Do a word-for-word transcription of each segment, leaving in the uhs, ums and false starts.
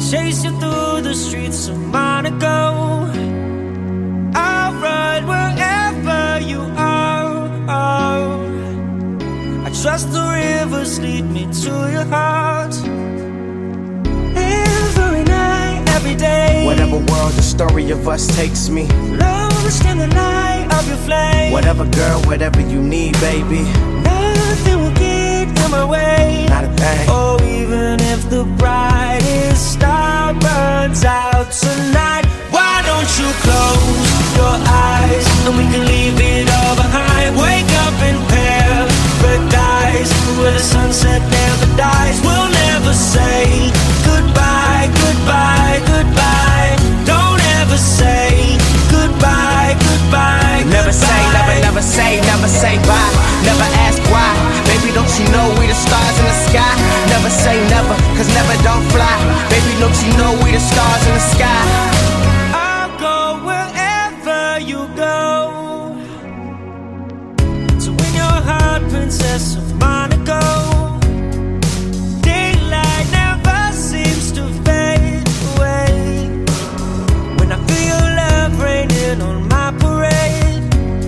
chase you through the streets of Monaco. I'll ride wherever you are. I trust the rivers lead me to your heart. Every night, every day. Whatever world the story of us takes me. Lost in the light of your flame. Whatever girl, whatever you need, baby. Nothing will get in my way. Not a thing. Oh, even if the brightest star burns out tonight, why don't you close your eyes and we can leave it all behind. Wake up in paradise where the sunset never dies. We'll never say goodbye, goodbye, goodbye. Don't ever say goodbye, goodbye, goodbye. Never say, never, never say, never say bye. Never ask why. Baby, don't you know we the stars in the sky? Never say never, cause never don't fly. Baby, don't you know we the stars in the sky? I'll go wherever you go to win your heart, princess of Monaco. Daylight never seems to fade away when I feel your love raining on my parade.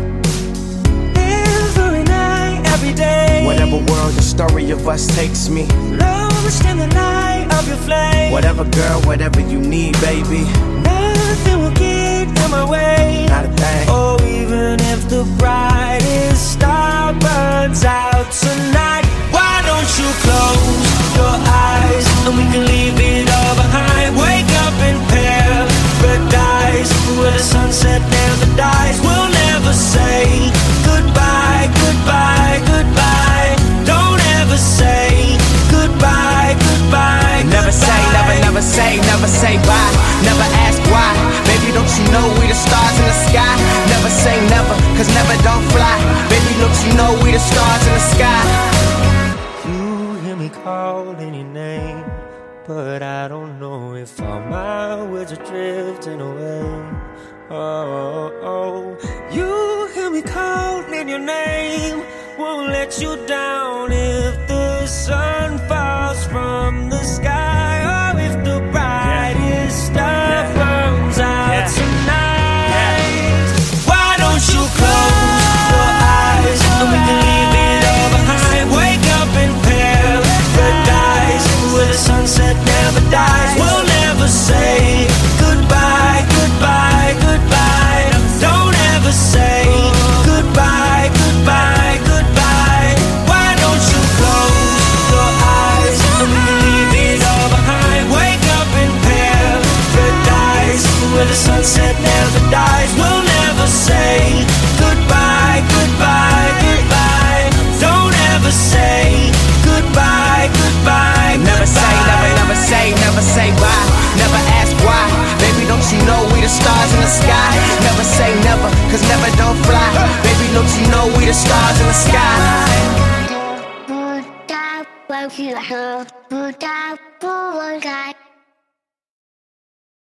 Every night, every day. Whatever world the story of us takes me. Lost in the light of your flame. Whatever girl, whatever you need, baby. Nothing will get in my way. Not a thing. Oh, even if the brightest star burns out tonight, why don't you close your eyes and we can leave it all behind. Wake up in paradise where the sunset never dies. We'll never say goodbye, goodbye, goodbye. Don't ever say goodbye, goodbye, goodbye. Never say, never, never say, never say bye. Never ask why. Baby, don't you know we the stars in the sky? Never say never, cause never don't fly. Baby, don't you know we the stars in the sky? You hear me calling your name, but I don't know if all my words are drifting away. Oh, oh, oh. You hear me calling your name, won't let you down if the sun falls from the sky. Or if the brightest star burns out tonight. Why don't you close your eyes and we can leave it all behind. Wake up in paradise where the sunset never dies. We'll never say goodbye, goodbye, goodbye. Don't ever say goodbye, goodbye, goodbye. Why don't you close your eyes and we can leave it all behind. Wake up in paradise where the sunset never dies. We'll never say goodbye, goodbye, goodbye. Don't ever say goodbye, goodbye, goodbye. Never say, never, never say, never say bye. Never ask why. Baby, don't you know we the stars in the sky? Never say never, cause never don't fly. Baby, don't you know we the stars in the sky?